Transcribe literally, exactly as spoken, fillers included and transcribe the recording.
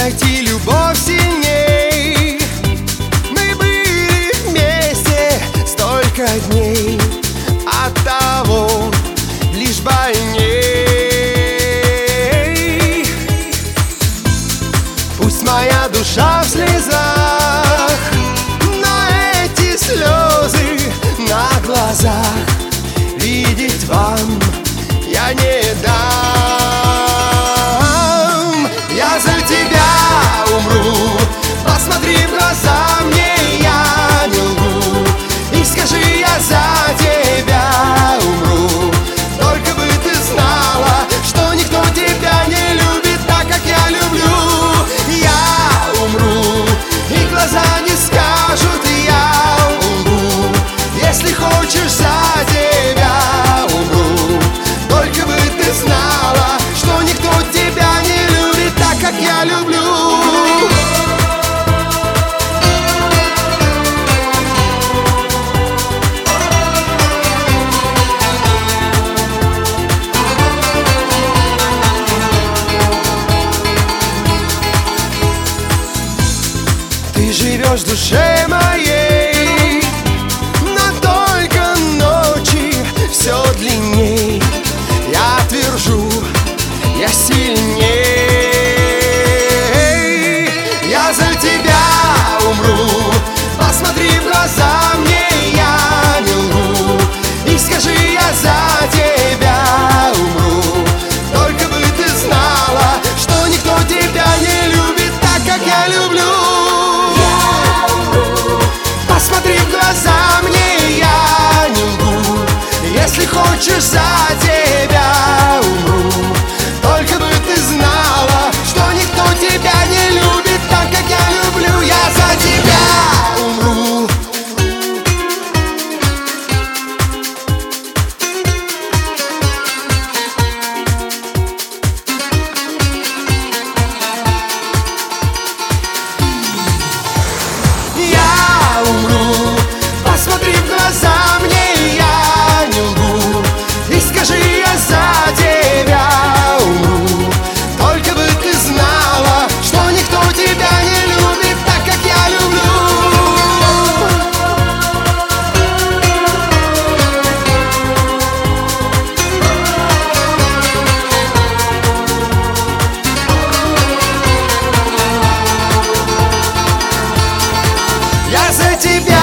найти любовь сильней. Мы были вместе столько дней, оттого лишь больней. Пусть моя душа в слезах, но эти слезы на глазах видеть вам я не дам. Я за тебя умру, посмотри в глаза мне, я не лгу. И скажи, я за тебя умру. Только бы ты знала, что никто тебя не любит так, как я люблю. Я умру, и глаза не скажут, я умру. Если хочешь, за тебя умру. Только бы ты знала, что никто тебя не любит так, как я люблю. Ты живешь в душе моей, но только ночи все длинней. Я твержу, я сильней. Я за тебя умру, посмотри в глаза мне, я не лгу. И скажи, я за тебя умру. Только бы ты знала, что никто тебя не любит так, как я люблю. Посмотри в глаза мне, я не лгу. Если хочешь, за тебя умру. Только бы ты знала, что никто тебя не любит так, как я люблю. Я за тебя умру. Я умру, посмотри в глаза мне, я не лгу. И скажи, я за тебя умру. Только бы ты знала, что никто тебя не любит так, как я люблю. Я за тебя